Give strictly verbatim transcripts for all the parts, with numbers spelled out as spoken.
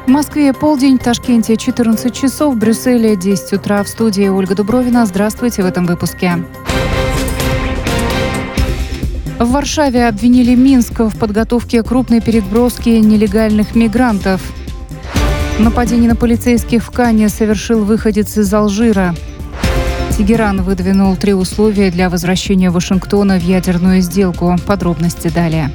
В Москве полдень, в Ташкенте четырнадцать часов, в Брюсселе десять утра. В студии Ольга Дубровина. Здравствуйте в этом выпуске. В Варшаве обвинили Минск в подготовке крупной переброски нелегальных мигрантов. Нападение на полицейских в Канне совершил выходец из Алжира. Тегеран выдвинул три условия для возвращения Вашингтона в ядерную сделку. Подробности далее.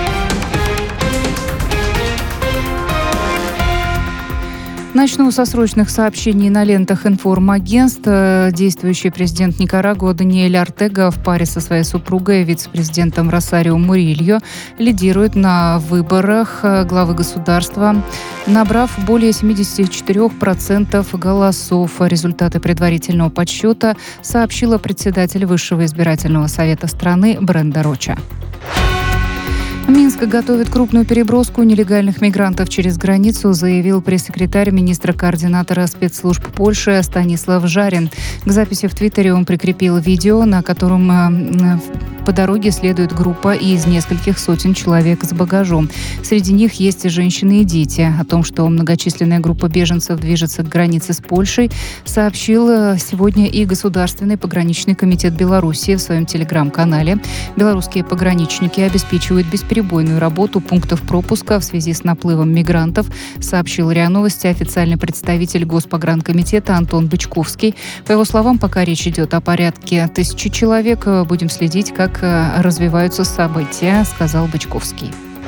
Начну со срочных сообщений на лентах информагентств. Действующий президент Никарагуа Даниэль Ортега в паре со своей супругой, вице-президентом Росарио Мурильо, лидирует на выборах главы государства, набрав более семьдесят четыре процента голосов. Результаты предварительного подсчета сообщила председатель Высшего избирательного совета страны Бренда Роча. Минск готовит крупную переброску нелегальных мигрантов через границу, заявил пресс-секретарь министра-координатора спецслужб Польши Станислав Жарин. К записи в Твиттере он прикрепил видео, на котором по дороге следует группа из нескольких сотен человек с багажом. Среди них есть и женщины, и дети. О том, что многочисленная группа беженцев движется к границе с Польшей, сообщил сегодня и Государственный пограничный комитет Беларуси в своем телеграм-канале. Белорусские пограничники обеспечивают бесперебойную работу пунктов пропуска в связи с наплывом мигрантов, сообщил РИА Новости официальный представитель Госпогранкомитета Антон Бычковский. По его словам, пока речь идет о порядке тысячи человек, будем следить, как развиваются события, сказал Бычковский.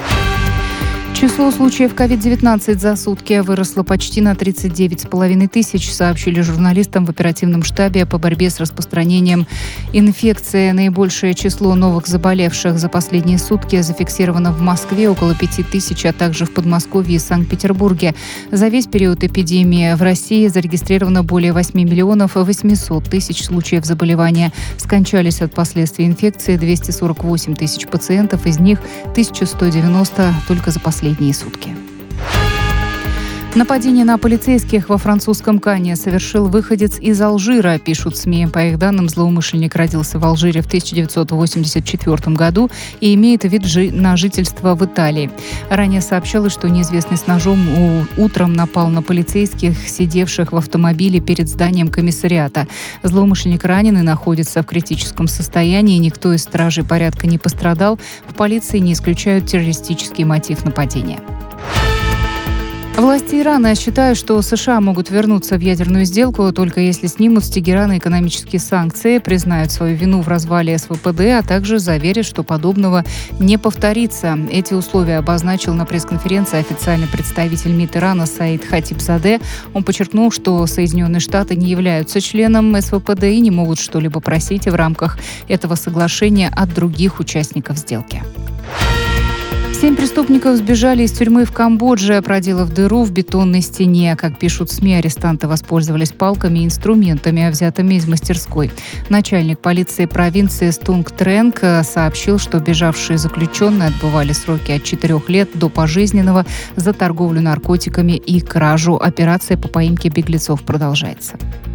Число случаев ковид девятнадцать за сутки выросло почти на тридцать девять с половиной тысяч, сообщили журналистам в оперативном штабе по борьбе с распространением инфекции. Наибольшее число новых заболевших за последние сутки зафиксировано в Москве, около пяти тысяч, а также в Подмосковье и Санкт-Петербурге. За весь период эпидемии в России зарегистрировано более восьми миллионов восьмисот тысяч случаев заболевания. Скончались от последствий инфекции двести сорок восемь тысяч пациентов, из них тысяча сто девяносто только за последние последние сутки. Нападение на полицейских во французском Канне совершил выходец из Алжира, пишут СМИ. По их данным, злоумышленник родился в Алжире в тысяча девятьсот восемьдесят четвёртом году и имеет вид жи- на жительство в Италии. Ранее сообщалось, что неизвестный с ножом утром напал на полицейских, сидевших в автомобиле перед зданием комиссариата. Злоумышленник ранен и находится в критическом состоянии. Никто из стражей порядка не пострадал. В полиции не исключают террористический мотив нападения. Власти Ирана считают, что США могут вернуться в ядерную сделку только если снимут с Тегерана экономические санкции, признают свою вину в развале СВПД, а также заверят, что подобного не повторится. Эти условия обозначил на пресс-конференции официальный представитель МИД Ирана Саид Хатибзаде. Он подчеркнул, что Соединенные Штаты не являются членом СВПД и не могут что-либо просить в рамках этого соглашения от других участников сделки. Семь преступников сбежали из тюрьмы в Камбодже, проделав дыру в бетонной стене. Как пишут СМИ, арестанты воспользовались палками и инструментами, взятыми из мастерской. Начальник полиции провинции Стунг Тренг сообщил, что бежавшие заключенные отбывали сроки от четырех лет до пожизненного за торговлю наркотиками и кражу. Операция по поимке беглецов продолжается.